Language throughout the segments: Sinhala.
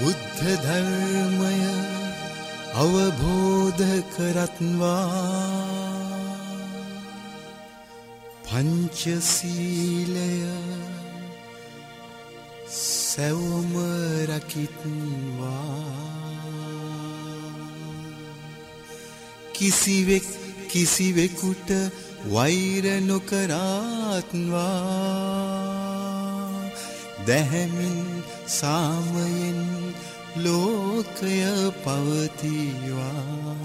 බුද්ධ ධර්මය අවබෝධ කරත්වා පංචශීලය සැවොම රකිත්වා කිසිවෙක් කිසිවෙකුට වෛර නොකරත්වා දැහැමින් සාමයෙන් ලෝකය පවතිවා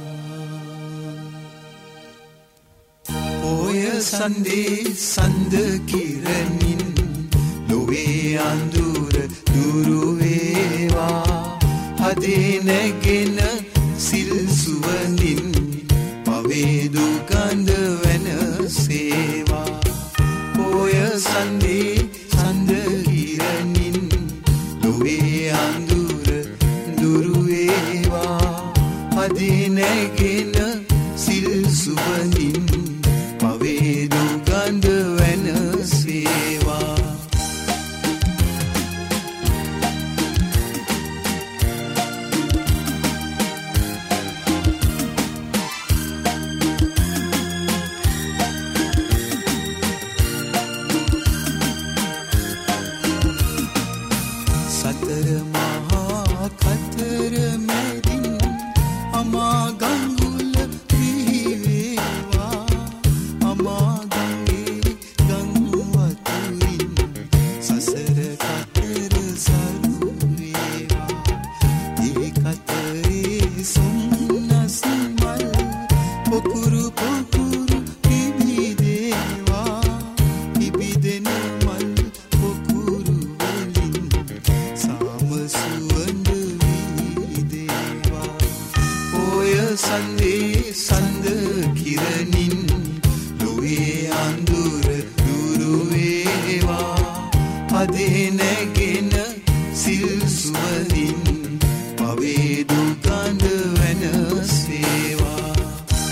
ඔය සන්දේ සඳ කිරණින් ලොවේ අඳුර දුරු වේවා හදේ නැගෙන සිල් සුවඳින් පවේ දුකඳ වෙනසේවා ඔය සන්දේ සඳ කිරණින් ලොවේ අඳුර දුරු වේවා හදේ නැගෙන සිල් සුවඳින් පවේ දුකඳ වෙනසේවා සතර මහා කතර මැදින් අමා ගංගුල වේවා අමා ගංගේ ගං වතුරින් සසර කතර සරු වේවා ඒ කතරේ සොම්නස් මල් පොකුරු පොකුරු පිබිදේවා පිබිදෙන මල් පොකුරු වලින් සාම සුවඳ වීදේවා ඔය සන්දේ සඳ කිරණින් ලොවේ අඳුර දුරු වේවා හදේ නැගෙන සිල් සුවඳින් පවේ දුකඳ වෙනසේවා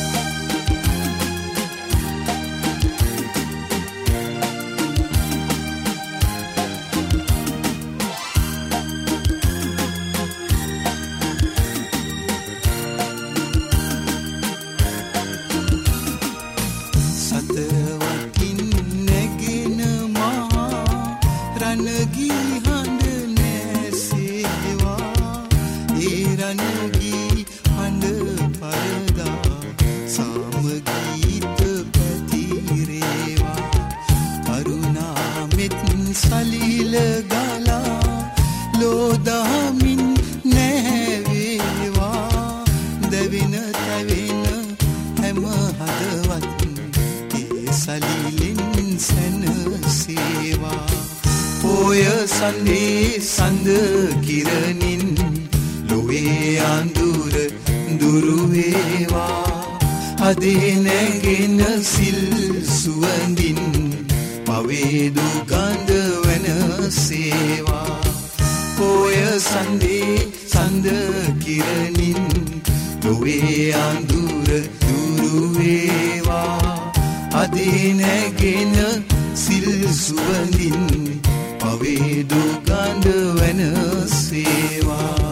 සතරවකින් නැගෙන මහා රණගී හඬ නැසේවා ඒ රණගී හඬ පරදා සාමගීත පැතිරේවා කරුණාමෙත් සලිල ගලා ලෝදහමින් නැවේවා දැවෙන තැවෙන හැම හදවත් සලිලින් සැනසේවා ඔය සඳේ සඳ කිරණින් ලොවේ අඳුර දුරු වේවා හදේ නැගෙන සිල් සුවඳින් පවේ දුකඳ වෙනසේවා ඔය සඳේ සඳ කිරණින් ලොවේ අඳුර දුරු වේවා හදේ නැගෙන සිල් සුවඳින් පවේ දුකඳ වෙනසේවා